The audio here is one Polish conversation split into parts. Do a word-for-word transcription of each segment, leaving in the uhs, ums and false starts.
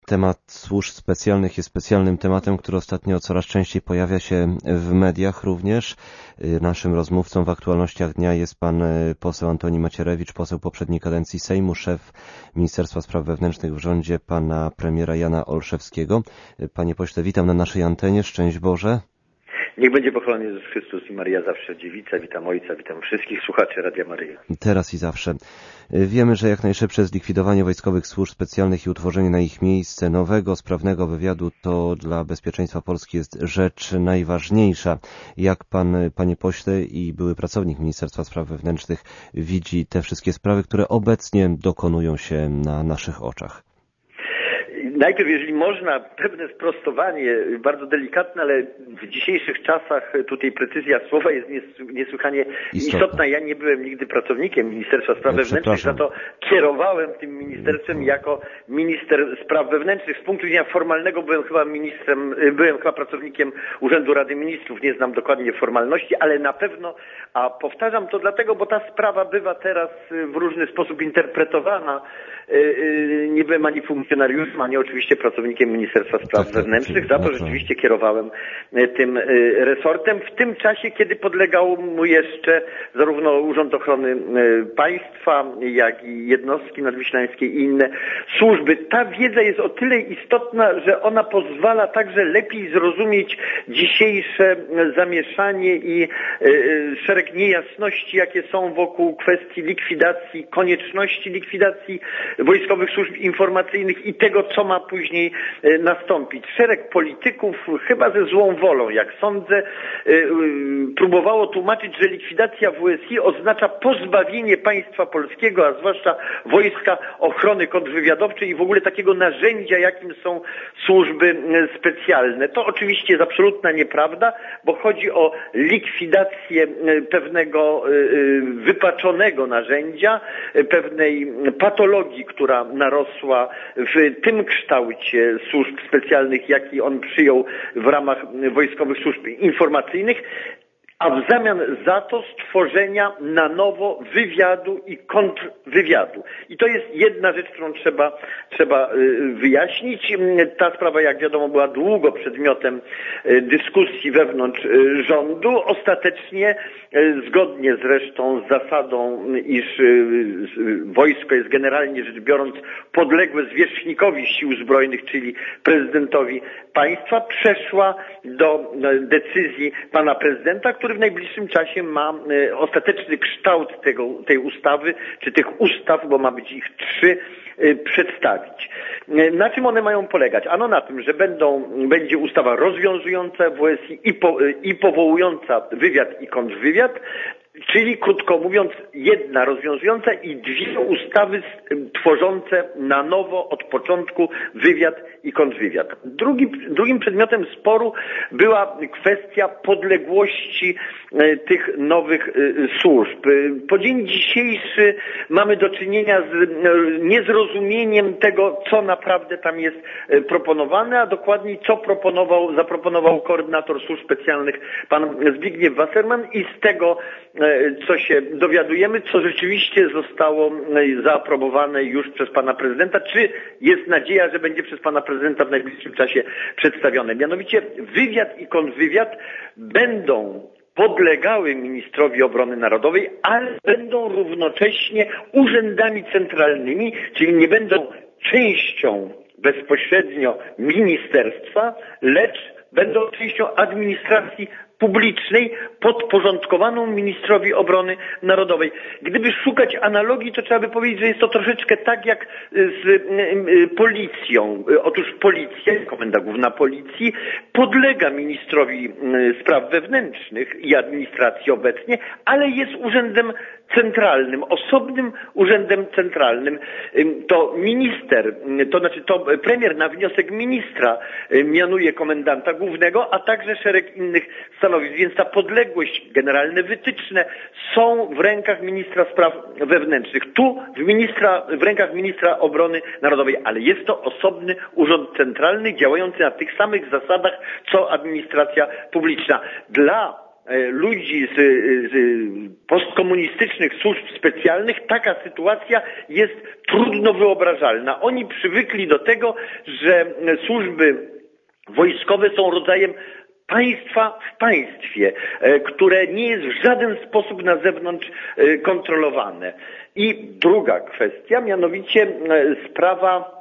Temat służb specjalnych jest specjalnym tematem, który ostatnio coraz częściej pojawia się w mediach również. Naszym rozmówcą w aktualnościach dnia jest pan poseł Antoni Macierewicz, poseł poprzedniej kadencji Sejmu, szef Ministerstwa Spraw Wewnętrznych w rządzie pana premiera Jana Olszewskiego. Panie pośle, witam na naszej antenie. Szczęść Boże. Niech będzie pochwalony Jezus Chrystus i Maryja zawsze dziewica. Witam Ojca, witam wszystkich słuchaczy Radia Maryja. Teraz i zawsze. Wiemy, że jak najszybsze zlikwidowanie wojskowych służb specjalnych i utworzenie na ich miejsce nowego, sprawnego wywiadu to dla bezpieczeństwa Polski jest rzecz najważniejsza. Jak pan, panie pośle i były pracownik Ministerstwa Spraw Wewnętrznych, widzi te wszystkie sprawy, które obecnie dokonują się na naszych oczach? Najpierw, jeżeli można, pewne sprostowanie, bardzo delikatne, ale w dzisiejszych czasach tutaj precyzja słowa jest niesłychanie istotna. istotna. Ja nie byłem nigdy pracownikiem Ministerstwa Spraw Wewnętrznych, za to kierowałem tym ministerstwem jako minister spraw wewnętrznych. Z punktu widzenia formalnego byłem chyba ministrem, byłem chyba pracownikiem Urzędu Rady Ministrów, nie znam dokładnie formalności, ale na pewno, a powtarzam to dlatego, bo ta sprawa bywa teraz w różny sposób interpretowana. Nie byłem ani funkcjonariuszem, ani oczywiście pracownikiem Ministerstwa Spraw tak, Wewnętrznych. Za to rzeczywiście kierowałem tym resortem w tym czasie, kiedy podlegał mu jeszcze zarówno Urząd Ochrony Państwa, jak i jednostki nadwiślańskie i inne służby. Ta wiedza jest o tyle istotna, że ona pozwala także lepiej zrozumieć dzisiejsze zamieszanie i szereg niejasności, jakie są wokół kwestii likwidacji, konieczności likwidacji wojskowych służb informacyjnych i tego, co ma później nastąpić. Szereg polityków, chyba ze złą wolą, jak sądzę, próbowało tłumaczyć, że likwidacja W S I oznacza pozbawienie państwa polskiego, a zwłaszcza Wojska Ochrony Kontrwywiadowczej i w ogóle takiego narzędzia, jakim są służby specjalne. To oczywiście jest absolutna nieprawda, bo chodzi o likwidację pewnego wypaczonego narzędzia, pewnej patologii, która narosła w tym kształcie służb specjalnych, jaki on przyjął w ramach wojskowych służb informacyjnych, a w zamian za to stworzenia na nowo wywiadu i kontrwywiadu. I to jest jedna rzecz, którą trzeba, trzeba wyjaśnić. Ta sprawa, jak wiadomo, była długo przedmiotem dyskusji wewnątrz rządu. Ostatecznie, zgodnie zresztą z zasadą, iż wojsko jest generalnie rzecz biorąc podległe zwierzchnikowi sił zbrojnych, czyli prezydentowi państwa, przeszła do decyzji pana prezydenta, który w najbliższym czasie ma ostateczny kształt tego, tej ustawy, czy tych ustaw, bo ma być ich trzy, przedstawić. Na czym one mają polegać? Ano na tym, że będą, będzie ustawa rozwiązująca W S I i, po, i powołująca wywiad i kontrwywiad, czyli krótko mówiąc jedna rozwiązująca i dwie ustawy tworzące na nowo od początku wywiad i kontrwywiad. Drugi, drugim przedmiotem sporu była kwestia podległości tych nowych służb. Po dzień dzisiejszy mamy do czynienia z niezrozumieniem tego, co naprawdę tam jest proponowane, a dokładniej co proponował, zaproponował koordynator służb specjalnych pan Zbigniew Wasserman i z tego, co się dowiadujemy, co rzeczywiście zostało zaaprobowane już przez pana prezydenta, czy jest nadzieja, że będzie przez pana prezydenta w najbliższym czasie przedstawione. Mianowicie wywiad i kontrwywiad będą podlegały ministrowi obrony narodowej, ale będą równocześnie urzędami centralnymi, czyli nie będą częścią bezpośrednio ministerstwa, lecz będą częścią administracji publicznej podporządkowaną ministrowi obrony narodowej. Gdyby szukać analogii, to trzeba by powiedzieć, że jest to troszeczkę tak jak z policją. Otóż policja, Komenda Główna Policji, podlega ministrowi spraw wewnętrznych i administracji obecnie, ale jest urzędem centralnym, osobnym urzędem centralnym. To minister, to znaczy to premier na wniosek ministra mianuje komendanta głównego, a także szereg innych stanowisk, więc ta podległość, generalne wytyczne są w rękach ministra spraw wewnętrznych. Tu w, ministra, w rękach ministra obrony narodowej, ale jest to osobny urząd centralny działający na tych samych zasadach, co administracja publiczna. Dla ludzi z, z postkomunistycznych służb specjalnych taka sytuacja jest trudno wyobrażalna. Oni przywykli do tego, że służby wojskowe są rodzajem państwa w państwie, które nie jest w żaden sposób na zewnątrz kontrolowane. I druga kwestia, mianowicie sprawa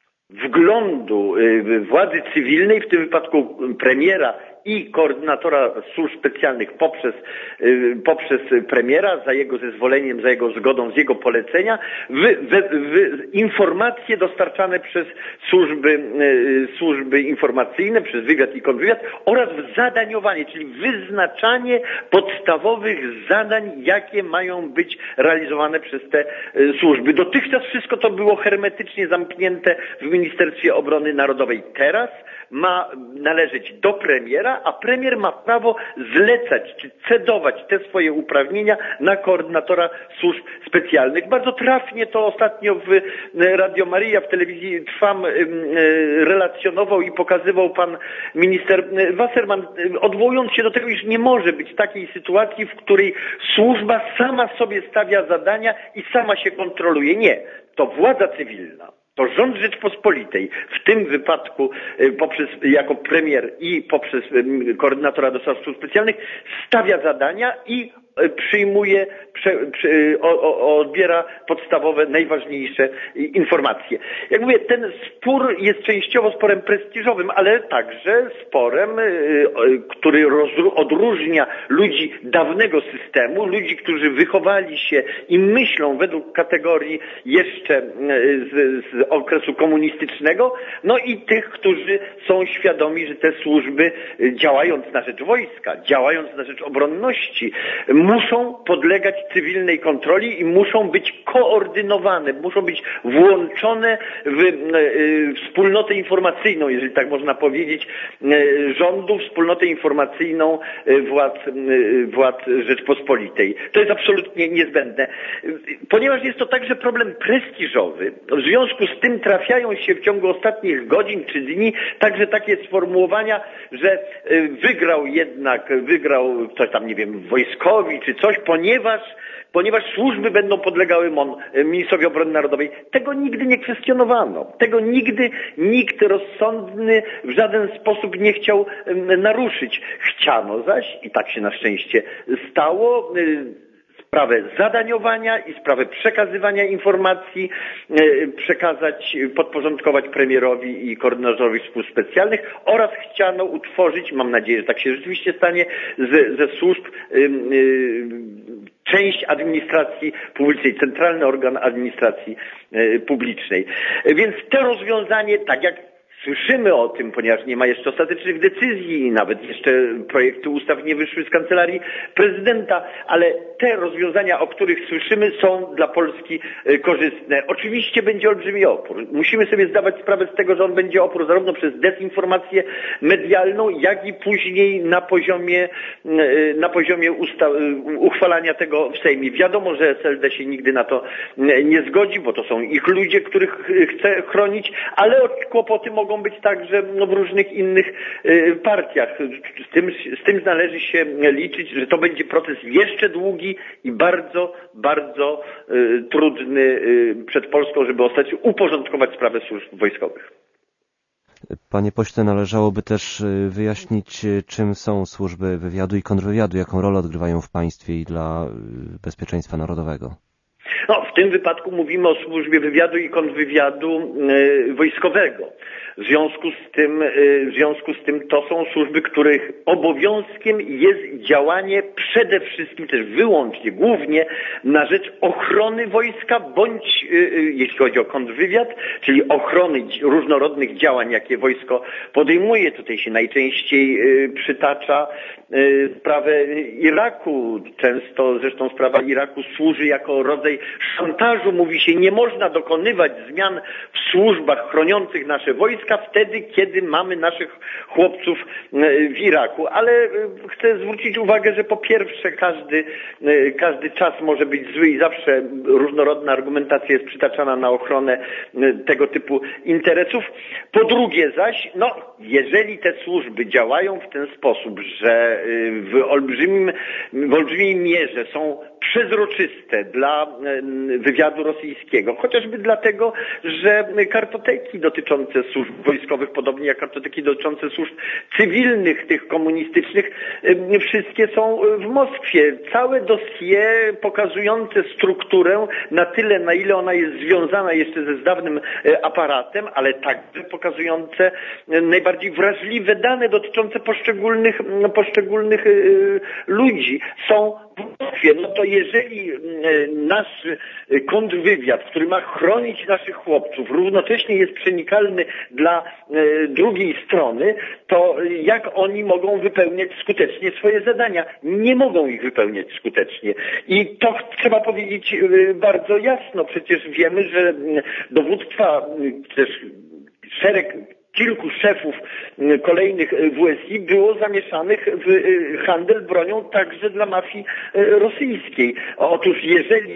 wglądu władzy cywilnej, w tym wypadku premiera i koordynatora służb specjalnych poprzez, poprzez premiera, za jego zezwoleniem, za jego zgodą, z jego polecenia, w, w, w informacje dostarczane przez służby, służby informacyjne, przez wywiad i kontrwywiad oraz w zadaniowanie, czyli wyznaczanie podstawowych zadań, jakie mają być realizowane przez te służby. Dotychczas wszystko to było hermetycznie zamknięte w Ministerstwie Obrony Narodowej. Teraz ma należeć do premiera, a premier ma prawo zlecać czy cedować te swoje uprawnienia na koordynatora służb specjalnych. Bardzo trafnie to ostatnio w Radio Maryja, w telewizji Trwam relacjonował i pokazywał pan minister Wasserman, odwołując się do tego, iż nie może być takiej sytuacji, w której służba sama sobie stawia zadania i sama się kontroluje. Nie, to władza cywilna. To rząd Rzeczpospolitej, w tym wypadku poprzez, jako premier i poprzez koordynatora do spraw służb specjalnych stawia zadania i przyjmuje, prze, przy, o, o, odbiera podstawowe, najważniejsze informacje. Jak mówię, ten spór jest częściowo sporem prestiżowym, ale także sporem, który rozru, odróżnia ludzi dawnego systemu, ludzi, którzy wychowali się i myślą według kategorii jeszcze z, z okresu komunistycznego, no i tych, którzy są świadomi, że te służby, działając na rzecz wojska, działając na rzecz obronności, muszą podlegać cywilnej kontroli i muszą być koordynowane, muszą być włączone w e, wspólnotę informacyjną, jeżeli tak można powiedzieć, e, rządu, wspólnotę informacyjną e, władz, e, władz Rzeczpospolitej. To jest absolutnie niezbędne. Ponieważ jest to także problem prestiżowy, w związku z tym trafiają się w ciągu ostatnich godzin czy dni także takie sformułowania, że e, wygrał jednak, wygrał ktoś tam, nie wiem, wojskowi, czy coś, ponieważ, ponieważ służby będą podlegały MON, ministrowi obrony narodowej. Tego nigdy nie kwestionowano. Tego nigdy nikt rozsądny w żaden sposób nie chciał naruszyć. Chciano zaś, i tak się na szczęście stało, sprawę zadaniowania i sprawę przekazywania informacji przekazać, podporządkować premierowi i koordynatorowi służb specjalnych oraz chciano utworzyć, mam nadzieję, że tak się rzeczywiście stanie, ze, ze służb yy, yy, część administracji publicznej, centralny organ administracji yy, publicznej. Więc to rozwiązanie, tak jak słyszymy o tym, ponieważ nie ma jeszcze ostatecznych decyzji, nawet jeszcze projekty ustaw nie wyszły z kancelarii prezydenta, ale te rozwiązania, o których słyszymy, są dla Polski korzystne. Oczywiście będzie olbrzymi opór. Musimy sobie zdawać sprawę z tego, że on będzie opór zarówno przez dezinformację medialną, jak i później na poziomie, na poziomie usta- uchwalania tego w Sejmie. Wiadomo, że S L D się nigdy na to nie zgodzi, bo to są ich ludzie, których chce chronić, ale kłopoty mogą być także no, w różnych innych y, partiach. Z tym, z tym należy się liczyć, że to będzie proces jeszcze długi i bardzo, bardzo y, trudny y, przed Polską, żeby ostatecznie uporządkować sprawę służb wojskowych. Panie pośle, należałoby też wyjaśnić, czym są służby wywiadu i kontrwywiadu, jaką rolę odgrywają w państwie i dla bezpieczeństwa narodowego. No, w tym wypadku mówimy o służbie wywiadu i kontrwywiadu y, wojskowego. W związku z tym, y, w związku z tym to są służby, których obowiązkiem jest działanie przede wszystkim, też wyłącznie, głównie na rzecz ochrony wojska, bądź y, y, jeśli chodzi o kontrwywiad, czyli ochrony różnorodnych działań, jakie wojsko podejmuje. Tutaj się najczęściej y, przytacza y, sprawę Iraku. Często zresztą sprawa Iraku służy jako rodzaj szantażu, mówi się, nie można dokonywać zmian w służbach chroniących nasze wojska wtedy, kiedy mamy naszych chłopców w Iraku. Ale chcę zwrócić uwagę, że po pierwsze każdy, każdy czas może być zły i zawsze różnorodna argumentacja jest przytaczana na ochronę tego typu interesów. Po drugie zaś, no, jeżeli te służby działają w ten sposób, że w olbrzymim, w olbrzymiej mierze są przezroczyste dla wywiadu rosyjskiego, chociażby dlatego, że kartoteki dotyczące służb wojskowych, podobnie jak kartoteki dotyczące służb cywilnych, tych komunistycznych, wszystkie są w Moskwie. Całe dossier pokazujące strukturę na tyle, na ile ona jest związana jeszcze ze zdawnym aparatem, ale także pokazujące najbardziej wrażliwe dane dotyczące poszczególnych, poszczególnych ludzi są w Moskwie. No to jeżeli nasz kontrwywiad, który ma chronić naszych chłopców, równocześnie jest przenikalny dla drugiej strony, to jak oni mogą wypełniać skutecznie swoje zadania? Nie mogą ich wypełniać skutecznie. I to trzeba powiedzieć bardzo jasno. Przecież wiemy, że dowództwa, też szereg kilku szefów kolejnych W S I było zamieszanych w handel bronią także dla mafii rosyjskiej. Otóż jeżeli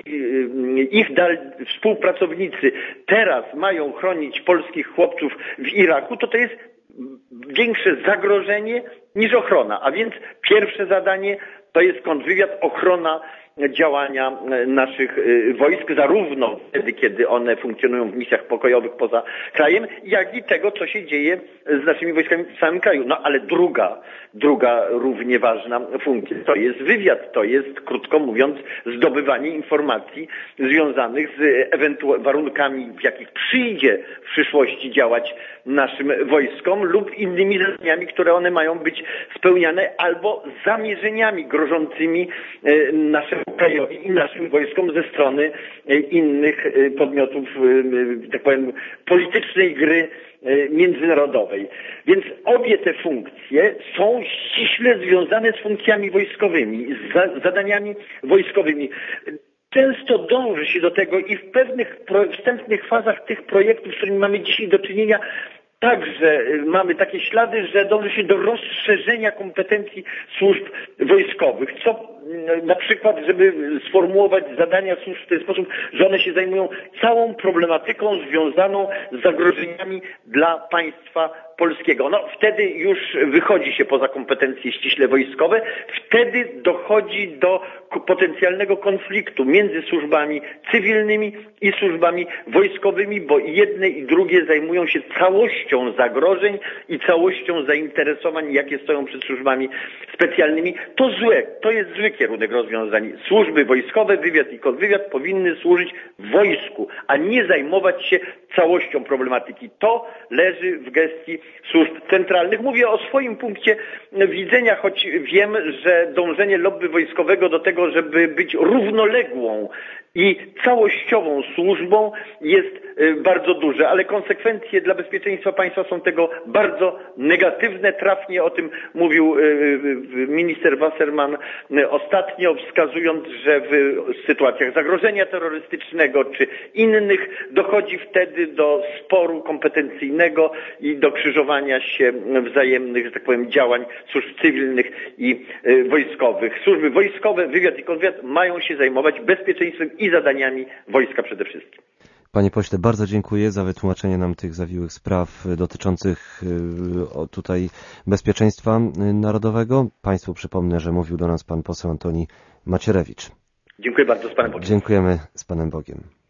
ich dal, współpracownicy teraz mają chronić polskich chłopców w Iraku, to to jest większe zagrożenie niż ochrona. A więc pierwsze zadanie to jest kontrwywiad, ochrona działania naszych wojsk, zarówno wtedy, kiedy one funkcjonują w misjach pokojowych poza krajem, jak i tego, co się dzieje z naszymi wojskami w samym kraju. No ale druga, druga równie ważna funkcja to jest wywiad, to jest, krótko mówiąc, zdobywanie informacji związanych z ewentualnymi warunkami, w jakich przyjdzie w przyszłości działać naszym wojskom lub innymi zadaniami, które one mają być spełniane, albo zamierzeniami grożącymi naszemu krajowi i naszym wojskom ze strony innych podmiotów, tak powiem, politycznej gry międzynarodowej. Więc obie te funkcje są ściśle związane z funkcjami wojskowymi, z zadaniami wojskowymi. Często dąży się do tego i w pewnych wstępnych fazach tych projektów, z którymi mamy dzisiaj do czynienia, także mamy takie ślady, że dąży się do rozszerzenia kompetencji służb wojskowych, co na przykład, żeby sformułować zadania służb w ten sposób, że one się zajmują całą problematyką związaną z zagrożeniami dla państwa polskiego. No wtedy już wychodzi się poza kompetencje ściśle wojskowe, wtedy dochodzi do potencjalnego konfliktu między służbami cywilnymi i służbami wojskowymi, bo jedne i drugie zajmują się całością zagrożeń i całością zainteresowań, jakie stoją przed służbami specjalnymi. To złe, to jest zły kierunek rozwiązań. Służby wojskowe, wywiad i kontrwywiad powinny służyć wojsku, a nie zajmować się całością problematyki. To leży w gestii służb centralnych. Mówię o swoim punkcie widzenia, choć wiem, że dążenie lobby wojskowego do tego, żeby być równoległą i całościową służbą jest bardzo duże, ale konsekwencje dla bezpieczeństwa państwa są tego bardzo negatywne. Trafnie o tym mówił minister Wasserman ostatnio, wskazując, że w sytuacjach zagrożenia terrorystycznego czy innych dochodzi wtedy do sporu kompetencyjnego i do krzyżowania się wzajemnych, że tak powiem, działań służb cywilnych i wojskowych. Służby wojskowe, wywiad i kontrwywiad mają się zajmować bezpieczeństwem i zadaniami wojska przede wszystkim. Panie pośle, bardzo dziękuję za wytłumaczenie nam tych zawiłych spraw dotyczących tutaj bezpieczeństwa narodowego. Państwu przypomnę, że mówił do nas pan poseł Antoni Macierewicz. Dziękuję bardzo, z Panem Bogiem. Dziękujemy, z Panem Bogiem.